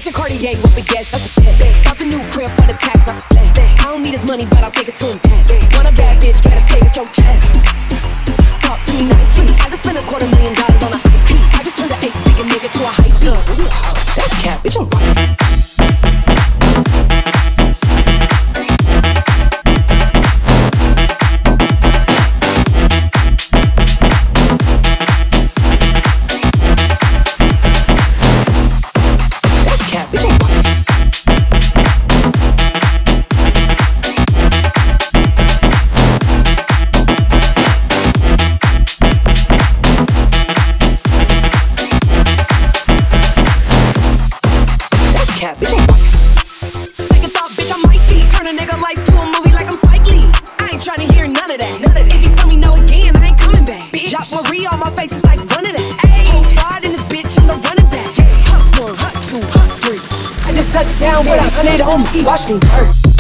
Fashion Cartier with big ass, that's a bet. Got the new crib for the tax, not the flat. I don't need his money, but I'll take it to him fast. Want a bad bitch, better say it with your chest. Talk to me nicely. I just spent $250,000 on a ice piece. I just turned an 8-figure nigga to a hype club. That's cap, bitch, I'm white. Second thought, bitch, I might be turn a nigga life to a movie like I'm Spike Lee. I ain't tryna hear none of that. If you tell me no again, I ain't coming back. Jacques Marie on my face is like run of that. Whole squad in this bitch, I'm the running back. Hut 1, hut 2, hut 3. I just touched down with 100 on me. Watch me hurt.